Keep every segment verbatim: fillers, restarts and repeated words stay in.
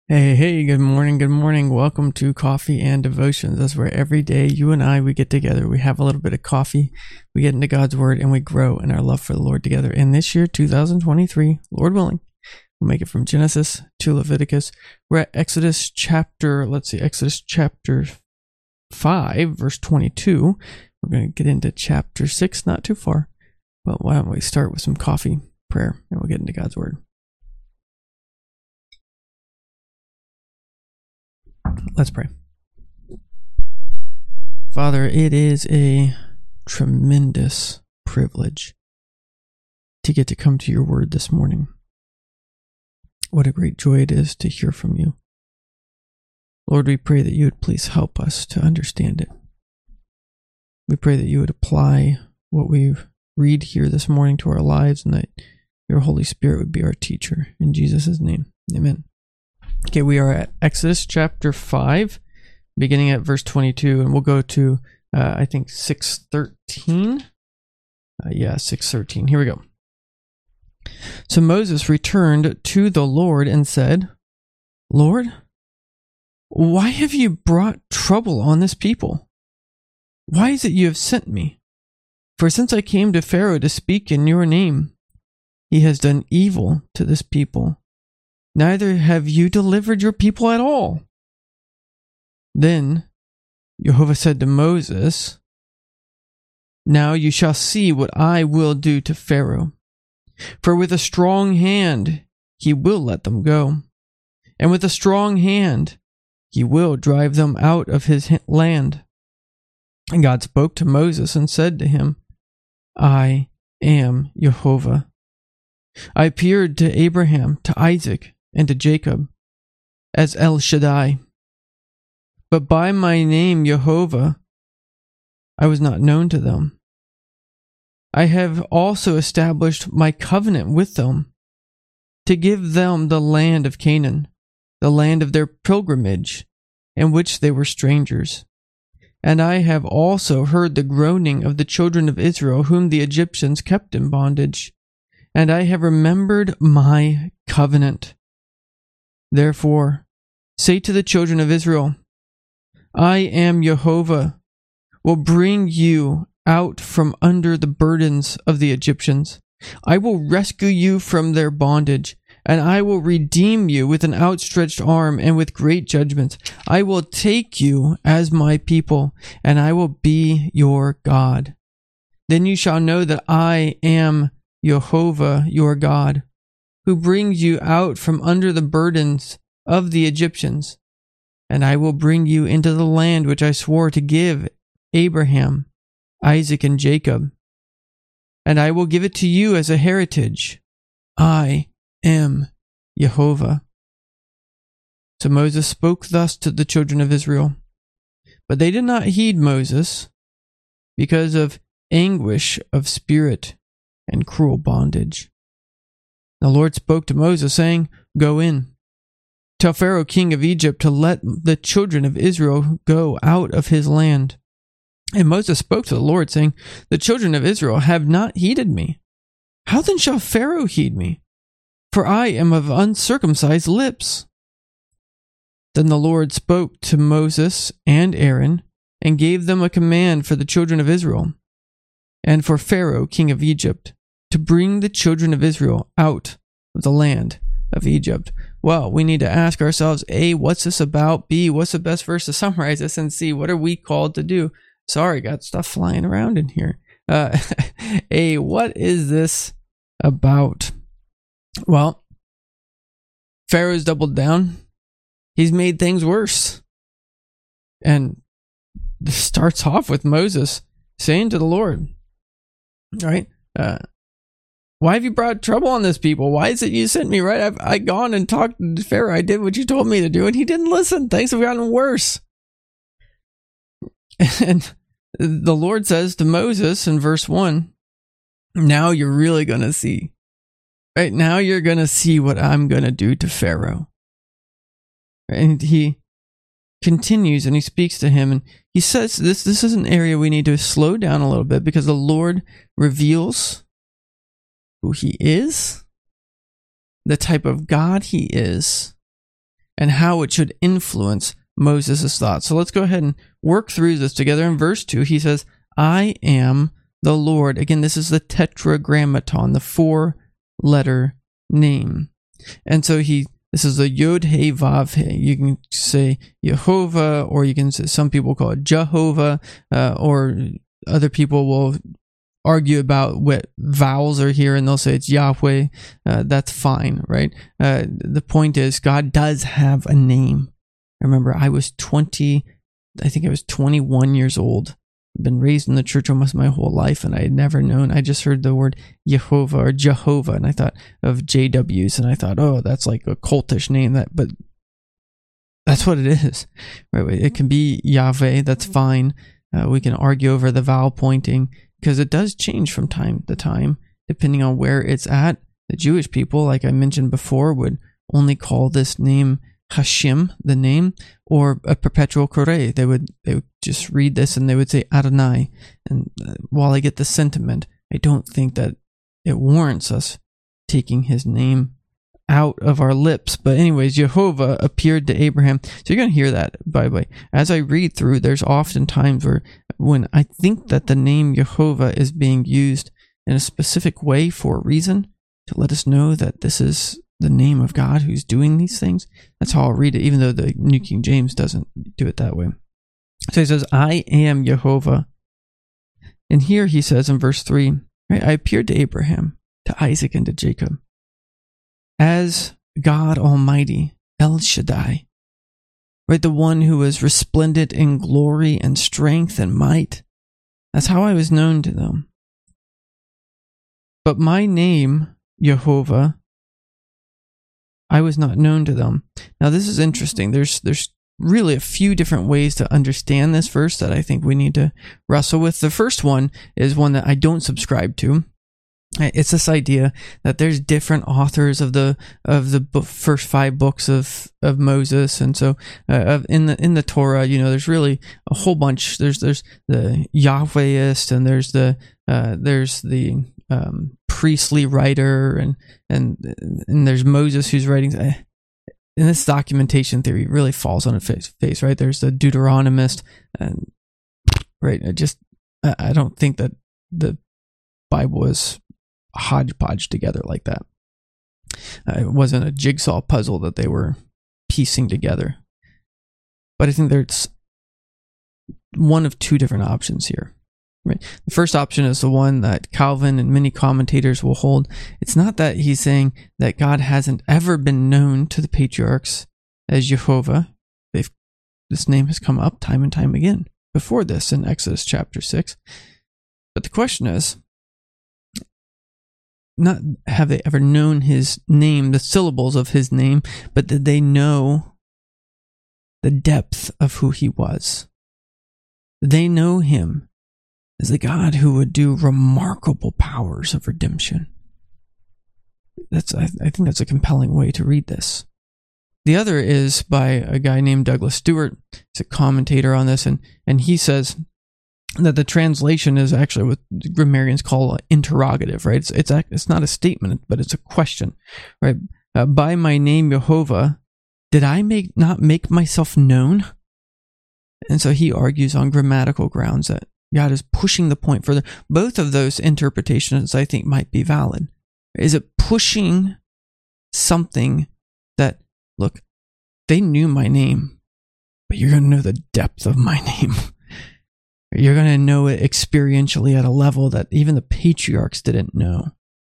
Hey, hey, good morning, good morning. Welcome to Coffee and Devotions. That's where every day you and I, we get together, we have a little bit of coffee, we get into God's Word, and we grow in our love for the Lord together. And this year, two thousand twenty-three, Lord willing, we'll make it from Genesis to Leviticus. We're at Exodus chapter, let's see, Exodus chapter five, verse twenty-two. We're going to get into chapter six, not too far. Well, why don't we start with some coffee, prayer, and we'll get into God's Word. Let's pray. Father, it is a tremendous privilege to get to come to your word this morning. What a great joy it is to hear from you. Lord, we pray that you would please help us to understand it. We pray that you would apply what we read here this morning to our lives, and that your Holy Spirit would be our teacher. In Jesus' name, amen. Okay, we are at Exodus chapter five, beginning at verse twenty-two, and we'll go to, uh, I think, six thirteen. Uh, yeah, six thirteen. Here we go. So Moses returned to the Lord and said, Lord, why have you brought trouble on this people? Why is it you have sent me? For since I came to Pharaoh to speak in your name, he has done evil to this people. Neither have you delivered your people at all. Then Jehovah said to Moses, Now you shall see what I will do to Pharaoh. For with a strong hand he will let them go, and with a strong hand he will drive them out of his land. And God spoke to Moses and said to him, I am Jehovah. I appeared to Abraham, to Isaac, and to Jacob as El Shaddai. But by my name Jehovah I was not known to them. I have also established my covenant with them to give them the land of Canaan, the land of their pilgrimage, in which they were strangers. And I have also heard the groaning of the children of Israel, whom the Egyptians kept in bondage, and I have remembered my covenant. Therefore, say to the children of Israel, I am Jehovah, will bring you out from under the burdens of the Egyptians. I will rescue you from their bondage, and I will redeem you with an outstretched arm and with great judgments. I will take you as my people, and I will be your God. Then you shall know that I am Jehovah your God, who brings you out from under the burdens of the Egyptians, and I will bring you into the land which I swore to give Abraham, Isaac, and Jacob, and I will give it to you as a heritage. I am Jehovah. So Moses spoke thus to the children of Israel, but they did not heed Moses because of anguish of spirit and cruel bondage. The Lord spoke to Moses, saying, Go in, tell Pharaoh king of Egypt to let the children of Israel go out of his land. And Moses spoke to the Lord, saying, The children of Israel have not heeded me. How then shall Pharaoh heed me? For I am of uncircumcised lips. Then the Lord spoke to Moses and Aaron, and gave them a command for the children of Israel, and for Pharaoh king of Egypt, to bring the children of Israel out of the land of Egypt. Well, we need to ask ourselves, A, what's this about? B, what's the best verse to summarize this? And C, what are we called to do? Sorry, got stuff flying around in here. Uh, A, what is this about? Well, Pharaoh's doubled down. He's made things worse. And this starts off with Moses saying to the Lord, all right, uh, why have you brought trouble on this people? Why is it you sent me, right? I've I gone and talked to Pharaoh. I did what you told me to do, and he didn't listen. Things have gotten worse. And the Lord says to Moses in verse one, now you're really going to see. Right now you're going to see what I'm going to do to Pharaoh. And he continues and he speaks to him, and he says this, this is an area we need to slow down a little bit, because the Lord reveals who he is, the type of God he is, and how it should influence Moses' thoughts. So let's go ahead and work through this together. In verse two, he says, I am the Lord. Again, this is the tetragrammaton, the four-letter name. And so he, this is the Yod He Vav He. You can say Jehovah, or you can say, some people call it Jehovah, uh, or other people will argue about what vowels are here, and they'll say it's Yahweh. Uh, that's fine, right? Uh, the point is, God does have a name. I remember I was twenty, I think I was twenty-one years old. I've been raised in the church almost my whole life, and I had never known. I just heard the word Jehovah or Jehovah, and I thought of J Ws, and I thought, oh, that's like a cultish name. That, but that's what it is, right? It can be Yahweh. That's fine. Uh, we can argue over the vowel pointing because it does change from time to time depending on where it's at. The Jewish people, like I mentioned before, would only call this name Hashem, the name, or a perpetual Kore. They would they would just read this and they would say Adonai. And uh, while I get the sentiment, I don't think that it warrants us taking his name out of our lips. But anyways, Jehovah appeared to Abraham. So you're going to hear that, by the way. As I read through, there's often times where when I think that the name Jehovah is being used in a specific way for a reason, to let us know that this is the name of God who's doing these things. That's how I'll read it, even though the New King James doesn't do it that way. So he says, I am Jehovah. And here he says in verse three, right, I appeared to Abraham, to Isaac, and to Jacob as God Almighty, El Shaddai, right, the one who was resplendent in glory and strength and might. That's how I was known to them. But my name, Jehovah, I was not known to them. Now this is interesting. There's there's really a few different ways to understand this verse that I think we need to wrestle with. The first one is one that I don't subscribe to. It's this idea that there's different authors of the of the book, first five books of, of Moses, and so uh, in the in the Torah, you know, there's really a whole bunch. There's there's the Yahwehist, and there's the uh, there's the um, priestly writer, and and and there's Moses who's writing. And this documentation theory really falls on its face, face right? There's the Deuteronomist, and right. I just I don't think that the Bible is hodgepodge together like that. Uh, it wasn't a jigsaw puzzle that they were piecing together. But I think there's one of two different options here. Right? The first option is the one that Calvin and many commentators will hold. It's not that he's saying that God hasn't ever been known to the patriarchs as Jehovah. They've, this name has come up time and time again before this in Exodus chapter six. But the question is, not have they ever known his name, the syllables of his name, but did they know the depth of who he was? They know him as the God who would do remarkable powers of redemption. That's, I, I think that's a compelling way to read this. The other is by a guy named Douglas Stewart. He's a commentator on this, and, and he says that the translation is actually what grammarians call interrogative, right? It's it's it's not a statement, but it's a question, right? Uh, by my name Jehovah, did I make not make myself known? And so he argues on grammatical grounds that God is pushing the point further. Both of those interpretations, I think, might be valid. Is it pushing something that, look, they knew my name, but you're going to know the depth of my name. You're going to know it experientially at a level that even the patriarchs didn't know.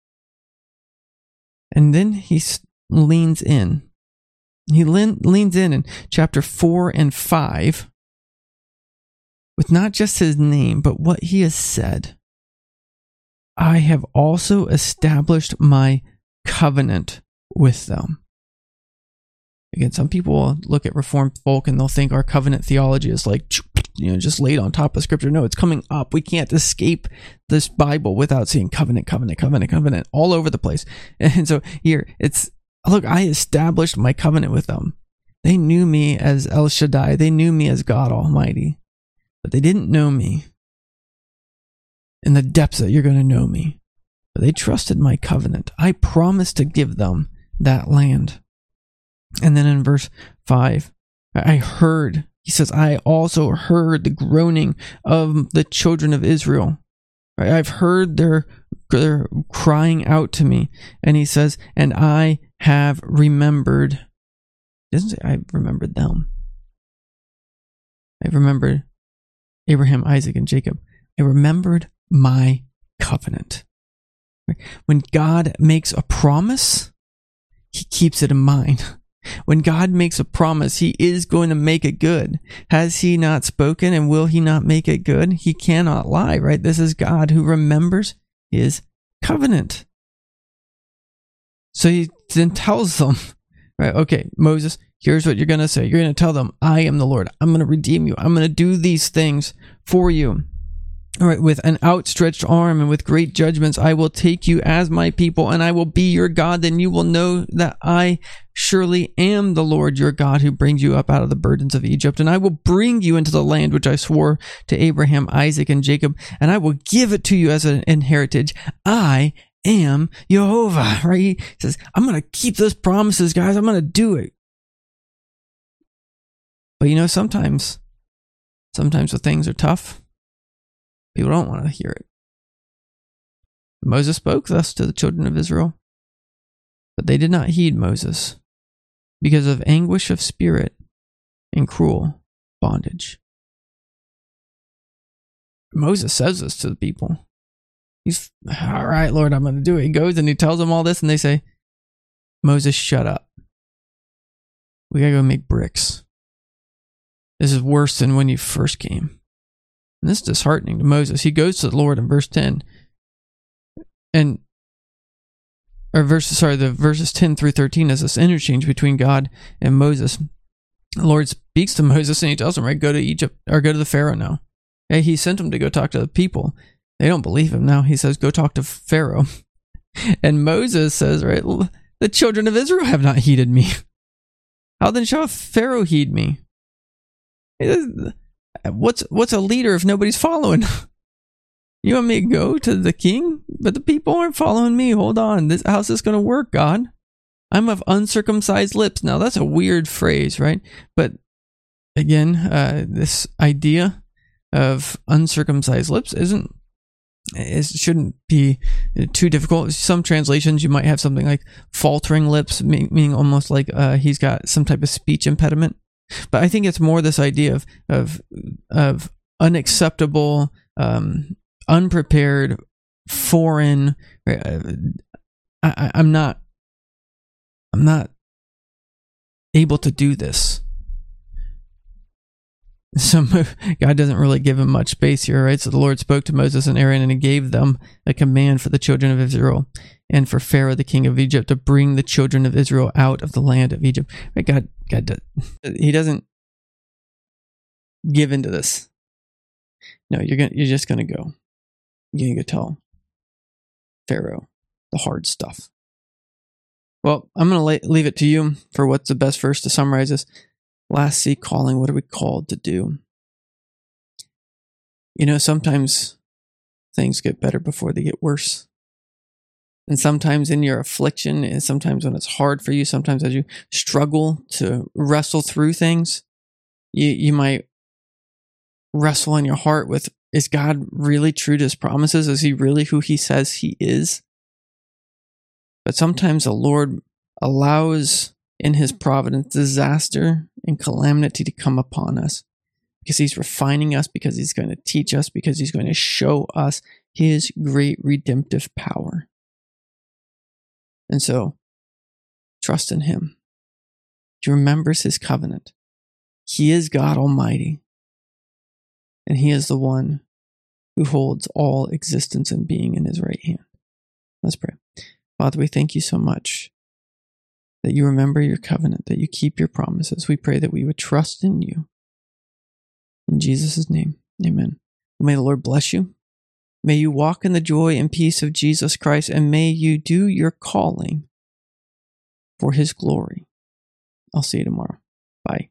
And then he leans in. He leans in in chapter four and five with not just his name, but what he has said. I have also established my covenant with them. Again, some people look at Reformed folk and they'll think our covenant theology is like, you know, just laid on top of Scripture. No, it's coming up. We can't escape this Bible without seeing covenant, covenant, covenant, covenant all over the place. And so here, it's, look, I established my covenant with them. They knew me as El Shaddai. They knew me as God Almighty. But they didn't know me in the depths that you're going to know me. But they trusted my covenant. I promised to give them that land. And then in verse five, I heard, he says, I also heard the groaning of the children of Israel. Right? I've heard their, their crying out to me. And he says, and I have remembered. It doesn't say I remembered them. I remembered Abraham, Isaac, and Jacob. I remembered my covenant. Right? When God makes a promise, he keeps it in mind. When God makes a promise, he is going to make it good. Has he not spoken, and will he not make it good? He cannot lie, right? This is God who remembers his covenant. So he then tells them, right, okay, Moses, here's what you're going to say. You're going to tell them, I am the Lord. I'm going to redeem you. I'm going to do these things for you. All right, with an outstretched arm and with great judgments, I will take you as my people, and I will be your God. Then you will know that I surely am the Lord your God who brings you up out of the burdens of Egypt. And I will bring you into the land which I swore to Abraham, Isaac, and Jacob, and I will give it to you as an inheritance. I am Jehovah, right? He says, I'm going to keep those promises, guys. I'm going to do it. But you know, sometimes, sometimes when things are tough, people don't want to hear it. Moses spoke thus to the children of Israel, but they did not heed Moses because of anguish of spirit and cruel bondage. Moses says this to the people. He's, all right, Lord, I'm going to do it. He goes and he tells them all this, and they say, Moses, shut up. We got to go make bricks. This is worse than when you first came. And this is disheartening to Moses. He goes to the Lord in verse ten. And, or verse, sorry, the verses ten through thirteen is this interchange between God and Moses. The Lord speaks to Moses and he tells him, right, go to Egypt, or go to the Pharaoh now. Hey, he sent him to go talk to the people. They don't believe him now. He says, go talk to Pharaoh. And Moses says, right, the children of Israel have not heeded me. How then shall Pharaoh heed me? What's what's a leader if nobody's following? You want me to go to the king? But the people aren't following me. Hold on. This, how's this going to work, God? I'm of uncircumcised lips. Now, that's a weird phrase, right? But again, uh, this idea of uncircumcised lips isn't, it shouldn't be too difficult. Some translations, you might have something like faltering lips, meaning almost like uh, he's got some type of speech impediment. But I think it's more this idea of of of unacceptable, um, unprepared, foreign. Uh, I, I'm not. I'm not able to do this. So God doesn't really give him much space here, right? So the Lord spoke to Moses and Aaron, and he gave them a command for the children of Israel and for Pharaoh, the king of Egypt, to bring the children of Israel out of the land of Egypt. Right? God, God, does, he doesn't give into this. No, you're gonna, you're just gonna go. You're gonna go tell Pharaoh the hard stuff. Well, I'm gonna la- leave it to you for what's the best verse to summarize this. Last C calling, what are we called to do? You know, sometimes things get better before they get worse. And sometimes in your affliction, and sometimes when it's hard for you, sometimes as you struggle to wrestle through things, you, you might wrestle in your heart with, is God really true to his promises? Is he really who he says he is? But sometimes the Lord allows in his providence disaster and calamity to come upon us because he's refining us, because he's going to teach us, because he's going to show us his great redemptive power. And so, trust in him. He remembers his covenant. He is God Almighty, and he is the one who holds all existence and being in his right hand. Let's pray. Father, we thank you so much that you remember your covenant, that you keep your promises. We pray that we would trust in you. In Jesus' name, amen. May the Lord bless you. May you walk in the joy and peace of Jesus Christ, and may you do your calling for his glory. I'll see you tomorrow. Bye.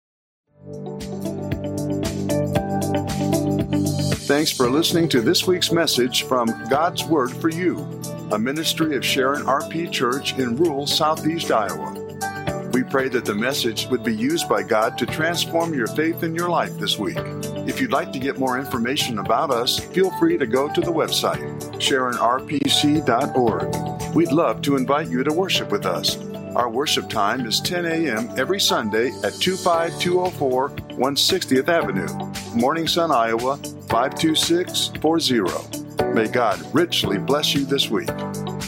Thanks for listening to this week's message from God's Word for You, a ministry of Sharon R P Church in rural southeast Iowa. We We pray that the message would be used by God to transform your faith in your life this week. If you'd like to get more information about us, feel free to go to the website, sharon r p c dot org. We'd love to invite you to worship with us. Our worship time is ten a.m. every Sunday at two five two oh four one hundred sixtieth Avenue, Morning Sun, Iowa, five two six four zero. May God richly bless you this week.